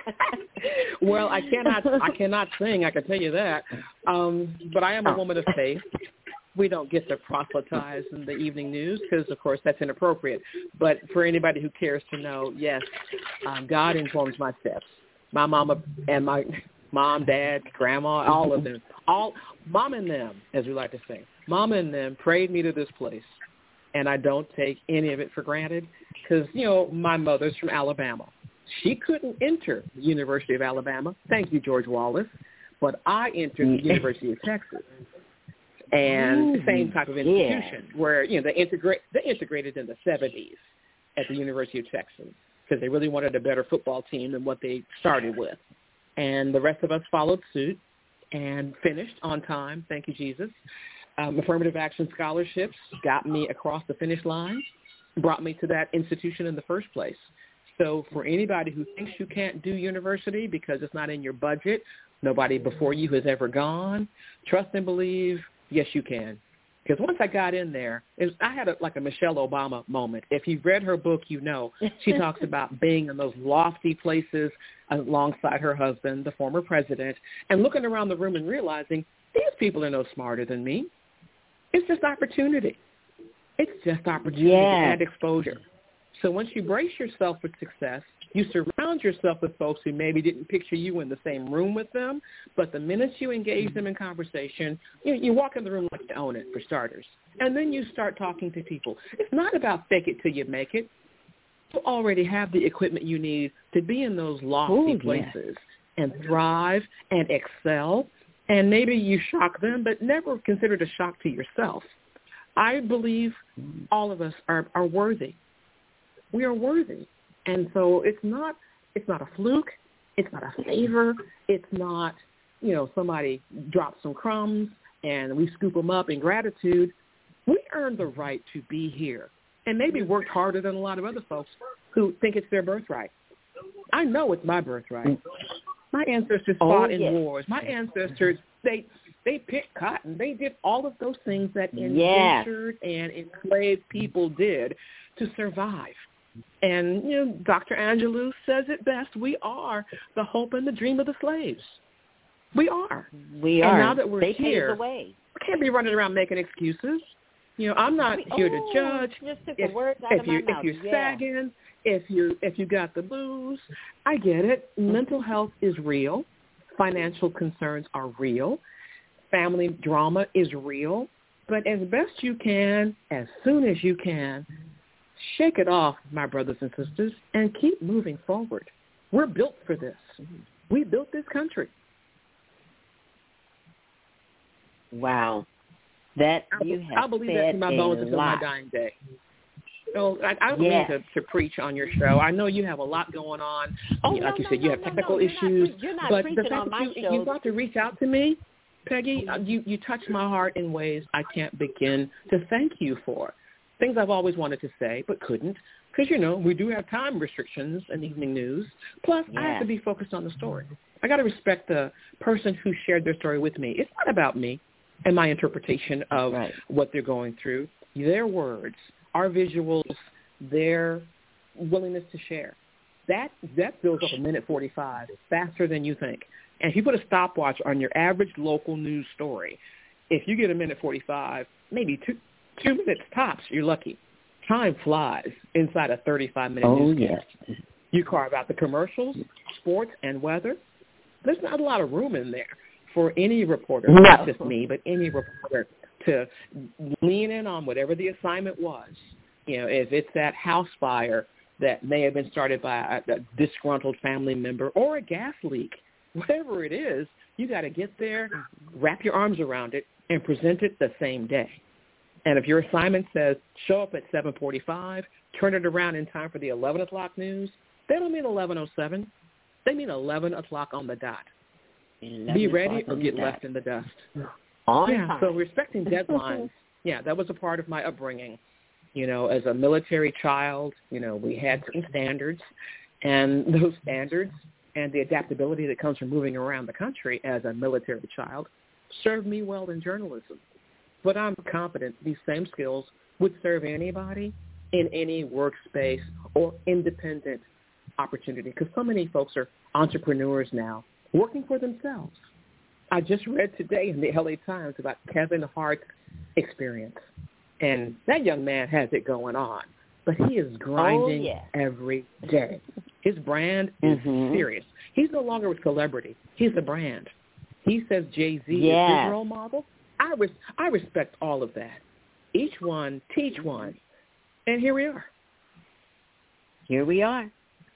Well, I cannot I cannot sing, I can tell you that. Um, but I am a woman of faith. We don't get to proselytize in the evening news because, of course, that's inappropriate. But for anybody who cares to know, yes, um, God informs my steps. My mama and my mom, dad, grandma, all of them, all mom and them, as we like to say, mama and them prayed me to this place. And I don't take any of it for granted because, you know, my mother's from Alabama. She couldn't enter the University of Alabama. Thank you, George Wallace. But I entered the University of Texas. And the same type of institution yeah. where, you know, they, integrate, they integrated in the seventies at the University of Texas because they really wanted a better football team than what they started with. And the rest of us followed suit and finished on time. Thank you, Jesus. Um, affirmative action scholarships got me across the finish line, brought me to that institution in the first place. So for anybody who thinks you can't do university because it's not in your budget, nobody before you has ever gone, trust and believe, yes, you can. Because once I got in there, it was, I had a, like a Michelle Obama moment. If you've read her book, you know she talks about being in those lofty places alongside her husband, the former president, and looking around the room and realizing these people are no smarter than me. It's just opportunity. It's just opportunity yes. and exposure. So once you brace yourself for success, you surround yourself with folks who maybe didn't picture you in the same room with them, but the minute you engage them in conversation, you, you walk in the room like you own it, for starters. And then you start talking to people. It's not about fake it till you make it. You already have the equipment you need to be in those lofty Ooh, places yeah. and thrive and excel. And maybe you shock them, but never consider it a shock to yourself. I believe all of us are, are worthy. We are worthy. And so it's not it's not a fluke. It's not a favor. It's not, you know, somebody drops some crumbs and we scoop them up in gratitude. We earned the right to be here and maybe worked harder than a lot of other folks who think it's their birthright. I know it's my birthright. My ancestors oh, fought in yes. wars. My ancestors, they they picked cotton. They did all of those things that yes. indentured and enslaved people did to survive. And, you know, Doctor Angelou says it best. We are the hope and the dream of the slaves. We are. We and are. now that we're they here, paved the way. We can't be running around making excuses. You know, I'm not we, here oh, to judge. Just took if, the words out if of you my mouth. if you're yeah. sagging, if you if you got the blues, I get it. Mental health is real. Financial concerns are real. Family drama is real. But as best you can, as soon as you can, shake it off, my brothers and sisters, and keep moving forward. We're built for this. We built this country. Wow. That you have I'll believe said that to my bones until lot. my dying day. So I, I don't yes. mean to, to preach on your show. I know you have a lot going on. Oh, like no, you no, said, you no, have no, technical no. You're issues. Not, you're not but preaching the fact on my that you, show. you got to reach out to me, Peggy, you, you touched my heart in ways I can't begin to thank you for. Things I've always wanted to say but couldn't because, you know, we do have time restrictions in evening news. Plus, yes. I have to be focused on the story. I got to respect the person who shared their story with me. It's not about me and my interpretation of right. what they're going through. Their words, our visuals, their willingness to share. That that fills up a minute forty-five faster than you think. And if you put a stopwatch on your average local news story, if you get a minute forty-five, maybe two two minutes tops, you're lucky. Time flies inside a thirty-five minute oh, newscast. Yes. You carve out the commercials, sports, and weather. There's not a lot of room in there for any reporter, no. not just me, but any reporter to lean in on whatever the assignment was. You know, if it's that house fire that may have been started by a, a disgruntled family member or a gas leak, whatever it is, you got to get there, wrap your arms around it, and present it the same day. And if your assignment says show up at seven forty-five, turn it around in time for the eleven o'clock news, they don't mean eleven oh seven. They mean eleven o'clock on the dot. Be ready or get left in the dust. On yeah, time. so respecting deadlines, yeah, that was a part of my upbringing. You know, as a military child, you know, we had certain standards, and those standards and the adaptability that comes from moving around the country as a military child served me well in journalism. But I'm confident these same skills would serve anybody in any workspace or independent opportunity because so many folks are entrepreneurs now working for themselves. I just read today in the L A Times about Kevin Hart's experience, and that young man has it going on, but he is grinding oh, yeah. every day. His brand is mm-hmm. serious. He's no longer a celebrity. He's a brand. He says Jay-Z yes. is his role model. I, res- I respect all of that. Each one, teach one. And here we are. Here we are.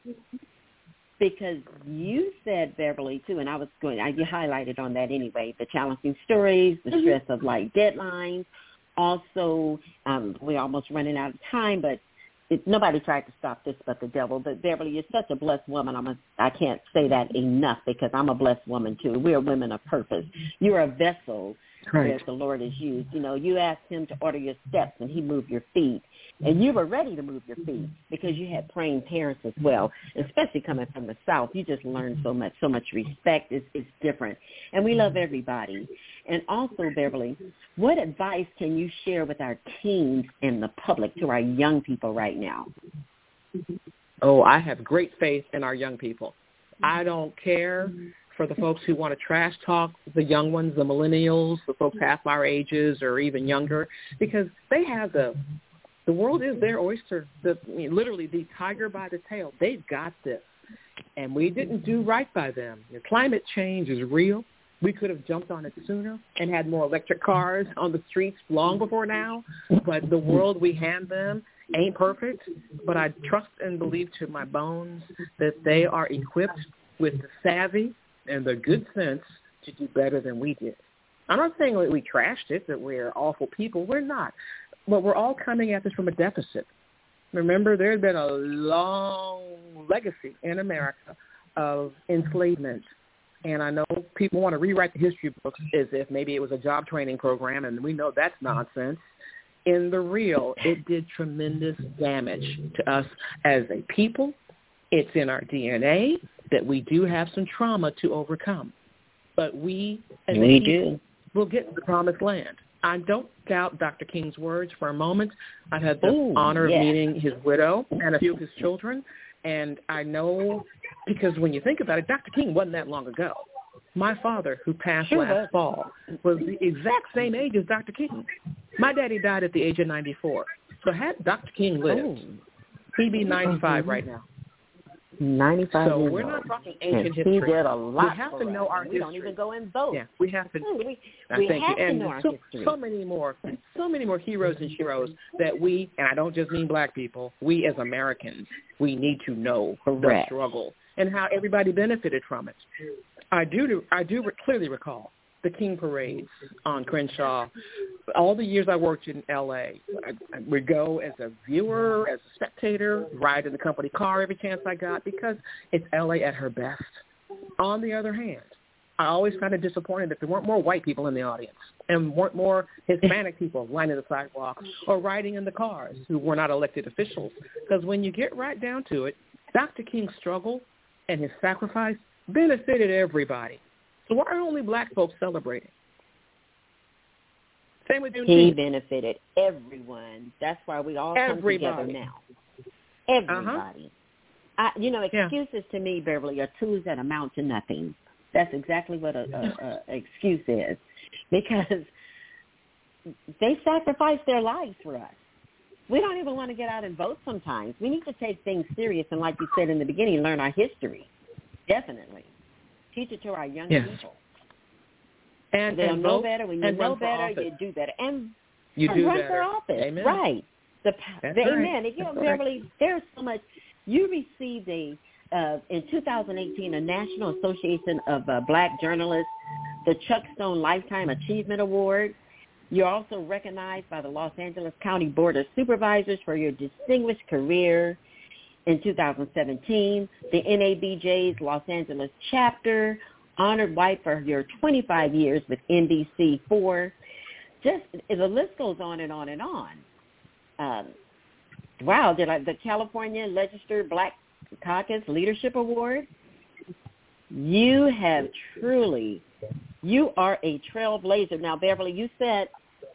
Because you said, Beverly, too, and I was going, I, you highlighted on that anyway, the challenging stories, the stress of, like, deadlines. Also, um, we're almost running out of time, but it, nobody tried to stop this but the devil. But, Beverly, you're such a blessed woman. I'm a, I can't say that enough because I'm a blessed woman, too. We're women of purpose. You're a vessel right. that the Lord has used. You know, you asked him to order your steps, and he moved your feet. And you were ready to move your feet because you had praying parents as well, especially coming from the South. You just learned so much, so much respect. It's, it's different. And we love everybody. And also, Beverly, what advice can you share with our teens and the public, to our young people right now? Oh, I have great faith in our young people. I don't care for the folks who want to trash talk the young ones, the millennials, the folks half our ages or even younger, because they have the The world is their oyster, the, I mean, literally the tiger by the tail. They've got this, and we didn't do right by them. The climate change is real. We could have jumped on it sooner and had more electric cars on the streets long before now, but the world we hand them ain't perfect. But I trust and believe to my bones that they are equipped with the savvy and the good sense to do better than we did. I'm not saying that we trashed it, that we're awful people. We're not. But we're all coming at this from a deficit. Remember, there's been a long legacy in America of enslavement. And I know people want to rewrite the history books as if maybe it was a job training program, and we know that's nonsense. In the real, it did tremendous damage to us as a people. It's in our D N A that we do have some trauma to overcome. But we, as we a people, do. will get to the promised land. I don't doubt Doctor King's words for a moment. I've had the Ooh, honor yeah. of meeting his widow and a few of his children, and I know because when you think about it, Doctor King wasn't that long ago. My father, who passed sure. last fall, was the exact same age as Doctor King. My daddy died at the age of ninety-four. So had Doctor King lived, oh. he'd be ninety-five mm-hmm. right now. ninety-five so years we're old. not talking ancient and history. He did a lot. We have for to know us. our we history. don't even go in vote. Yeah, we have to. We, I we thank have you. to And know our so, history. so many more, so many more heroes and heroes that we, and I don't just mean black people, we as Americans, we need to know Correct. the struggle and how everybody benefited from it. I do, I do clearly recall the King parades on Crenshaw. All the years I worked in L A, I, I would go as a viewer, as a spectator, ride in the company car every chance I got because it's L A at her best. On the other hand, I always found it disappointing that there weren't more white people in the audience and weren't more Hispanic people lining the sidewalks or riding in the cars who were not elected officials. Because when you get right down to it, Doctor King's struggle and his sacrifice benefited everybody. So why are only black folks celebrating? Same with Juneteenth. He benefited everyone. That's why we all everybody. come together now. Everybody. Uh-huh. I, you know, excuses yeah. to me, Beverly, are tools that amount to nothing. That's exactly what an a, a excuse is, because they sacrificed their lives for us. We don't even want to get out and vote sometimes. We need to take things serious and, like you said in the beginning, learn our history. Definitely. Teach it to our young yes. people. And they'll and know vote, better. When you know better, office. you do better. And you do run better. for office. Amen. Right. The, That's the right. Amen. You know, That's Beverly, right. there's so much. You received a, uh, in two thousand eighteen, a National Association of uh, Black Journalists, the Chuck Stone Lifetime Achievement Award. You're also recognized by the Los Angeles County Board of Supervisors for your distinguished career. In two thousand seventeen, the N A B J's Los Angeles chapter honored White for your twenty-five years with N B C four. Just the list goes on and on and on. Um, wow, did I, the California Legislature Black Caucus Leadership Award. You have truly, you are a trailblazer. Now, Beverly, you said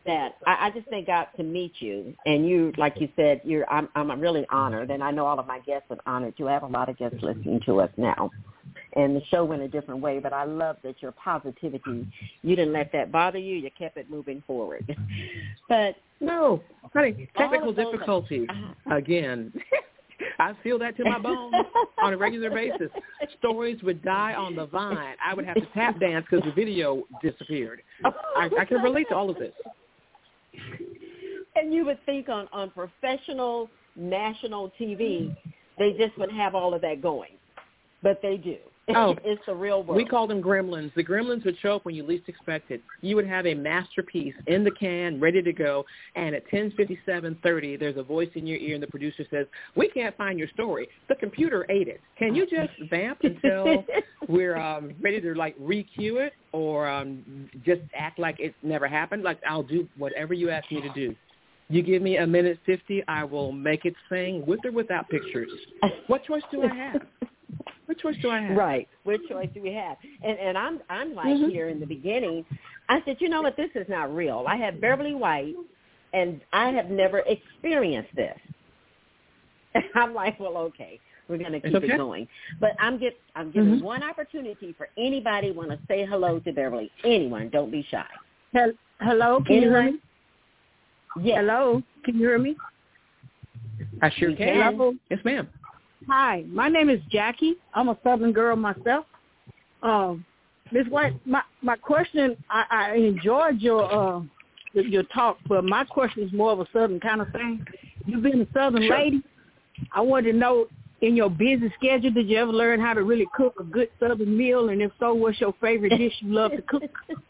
that. I, I just thank God to meet you. And you, like you said, you're. I'm, I'm really honored, and I know all of my guests are honored. You have a lot of guests listening to us now, and the show went a different way. But I love that your positivity. You didn't let that bother you. You kept it moving forward. But no, honey, technical difficulties uh-huh. again. I feel that to my bones on a regular basis. Stories would die on the vine. I would have to tap dance because the video disappeared. I, I can relate to all of this. And you would think on, on professional national T V, they just wouldn't have all of that going. But they do. Oh, it's the real world. We call them gremlins. The gremlins would show up when you least expect it. You would have a masterpiece in the can, ready to go, and at ten fifty-seven thirty, there's a voice in your ear, and the producer says, we can't find your story. The computer ate it. Can you just vamp until we're um, ready to, like, re-cue it or um, just act like it never happened? Like, I'll do whatever you ask me to do. You give me a minute fifty, I will make it sing with or without pictures. What choice do I have? What choice do I have? Right. What choice do we have? And and I'm I'm like mm-hmm. here in the beginning, I said, you know what, this is not real. I have Beverly White, and I have never experienced this. I'm like, well, okay, we're going to keep okay. it going. But I'm get I'm giving mm-hmm. one opportunity for anybody want to say hello to Beverly. Anyone, don't be shy. Hello, can Anyone? you hear me? Yes. Hello, can you hear me? I sure we can. can. Hello. Yes, ma'am. Hi, my name is Jackie. I'm a Southern girl myself. Um, Miz White, my my question, I, I enjoyed your uh your talk, but my question is more of a Southern kind of thing. You've been a Southern sure. lady. I wanted to know, in your busy schedule, did you ever learn how to really cook a good Southern meal? And if so, what's your favorite dish you love to cook?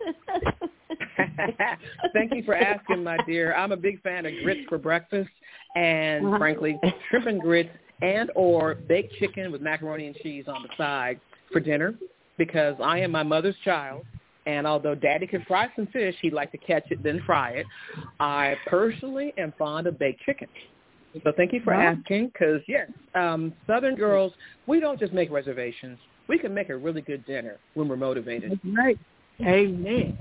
Thank you for asking, my dear. I'm a big fan of grits for breakfast and, uh-huh. frankly, shrimp and grits and or baked chicken with macaroni and cheese on the side for dinner because I am my mother's child. And although Daddy can fry some fish, he'd like to catch it, then fry it. I personally am fond of baked chicken. So thank you for wow. asking because, yes, um, Southern girls, we don't just make reservations. We can make a really good dinner when we're motivated. That's right. Amen.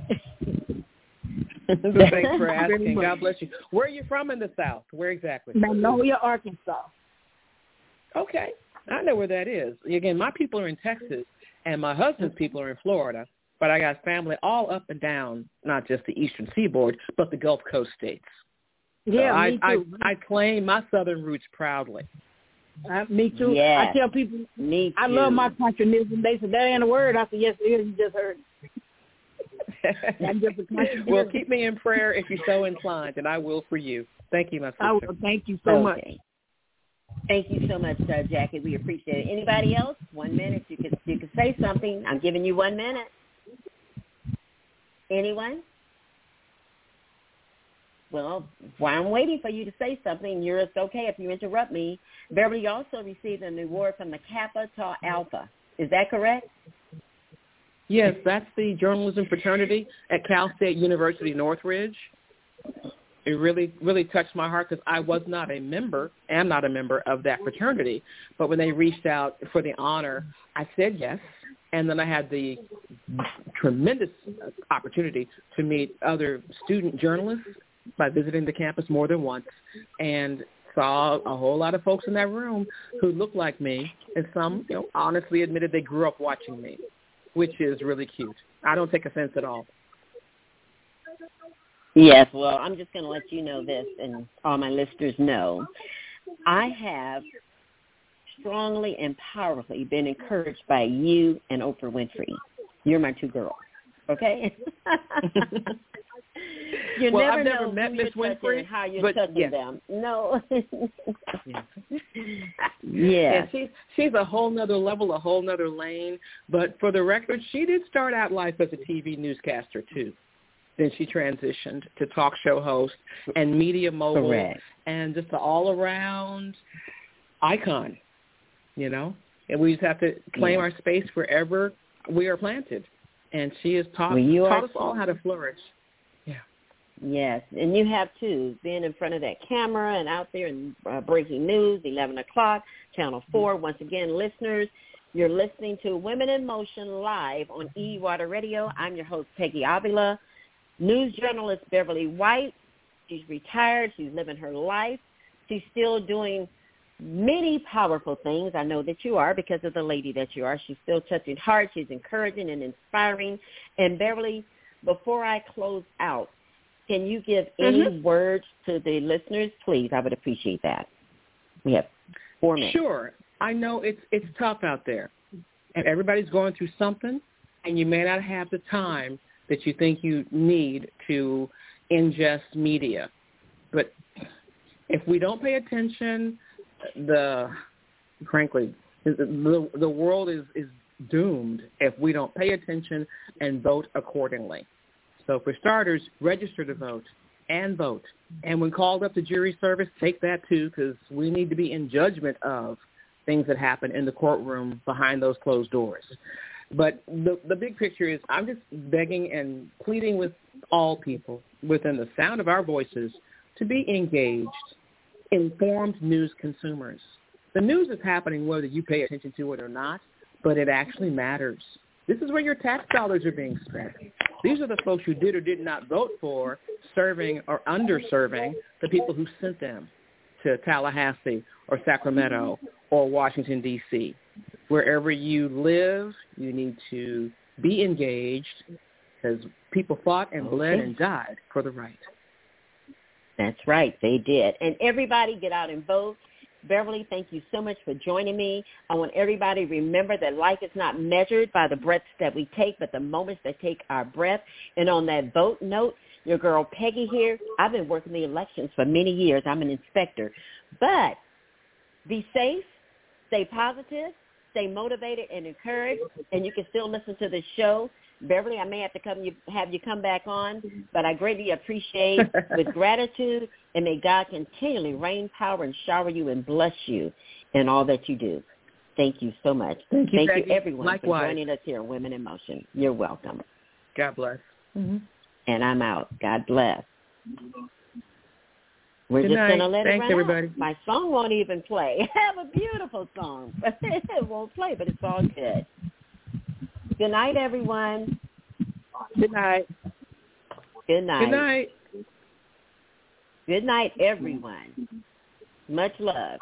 Thanks for asking. God bless you. Where are you from in the South? Where exactly? Magnolia, Arkansas. Okay. I know where that is. Again, my people are in Texas, and my husband's people are in Florida, but I got family all up and down, not just the eastern seaboard, but the Gulf Coast states. Yeah, so I, me too. I, I claim my Southern roots proudly. Uh, me too. Yes. I tell people, me too. I love my countryism. They said, that ain't a word. I said, yes, it is. You just heard it. Well, keep me in prayer if you're so inclined, and I will for you. Thank you, my sister. I will. Thank you so okay. much. Thank you so much, uh, Jackie. We appreciate it. Anybody else? One minute. You can you can say something. I'm giving you one minute. Anyone? Well, while I'm waiting for you to say something, you're it's okay if you interrupt me. Beverly also received an award from the Kappa Tau Alpha. Is that correct? Yes, that's the journalism fraternity at Cal State University Northridge. It really, really touched my heart because I was not a member, am not a member of that fraternity. But when they reached out for the honor, I said yes. And then I had the tremendous opportunity to meet other student journalists by visiting the campus more than once and saw a whole lot of folks in that room who looked like me. And some, you know, honestly admitted they grew up watching me, which is really cute. I don't take offense at all. Yes, well, I'm just going to let you know this, and all my listeners know. I have strongly and powerfully been encouraged by you and Oprah Winfrey. You're my two girls, okay? you well, never I've never know met who Miss you're touching Winfrey, and how you're but touching yes. them. No. yeah. yeah. She's, she's a whole nother level, a whole nother lane. But for the record, she did start out life as a T V newscaster, too. Then she transitioned to talk show host and media mogul. Correct. And just an all-around icon, you know. And we just have to claim yeah. our space wherever we are planted. And she has taught, well, taught us all how to flourish. Yeah. Yes, and you have too, being in front of that camera and out there in uh, breaking news, eleven o'clock, Channel four. Once again, listeners, you're listening to Women in Motion live on E Water Radio. I'm your host, Peggy Avila. news journalist Beverly White. She's retired. She's living her life. She's still doing many powerful things. I know that you are because of the lady that you are. She's still touching hearts. She's encouraging and inspiring. And Beverly, before I close out, can you give any mm-hmm. words to the listeners? Please, I would appreciate that. We have four minutes. Sure. I know it's it's tough out there, and everybody's going through something, and you may not have the time that you think you need to ingest media. But if we don't pay attention, the frankly, the, the world is, is doomed if we don't pay attention and vote accordingly. So for starters, register to vote and vote. And when called up to jury service, take that too, because we need to be in judgment of things that happen in the courtroom behind those closed doors. But the, the big picture is I'm just begging and pleading with all people within the sound of our voices to be engaged, informed news consumers. The news is happening whether you pay attention to it or not, but it actually matters. This is where your tax dollars are being spent. These are the folks who did or did not vote for serving or underserving the people who sent them to Tallahassee or Sacramento or Washington, D C Wherever you live, you need to be engaged because people fought and bled and died for the right. That's right. They did. And everybody get out and vote. Beverly, thank you so much for joining me. I want everybody to remember that life is not measured by the breaths that we take, but the moments that take our breath. And on that vote note, your girl Peggy here, I've been working the elections for many years. I'm an inspector. But be safe, stay positive, stay motivated and encouraged, and you can still listen to the show. Beverly, I may have to come you, have you come back on, but I greatly appreciate with gratitude, and may God continually rain power and shower you and bless you in all that you do. Thank you so much. Thank you, Thank you everyone, Likewise. for joining us here on Women in Motion. You're welcome. God bless. Mm-hmm. And I'm out. God bless. We're Good just night. going to let Thanks, it run everybody. out. My song won't even play. I have a beautiful song. It won't play, but it's all good. Good night, everyone. Good night. Good night. Good night. Good night, everyone. Much love.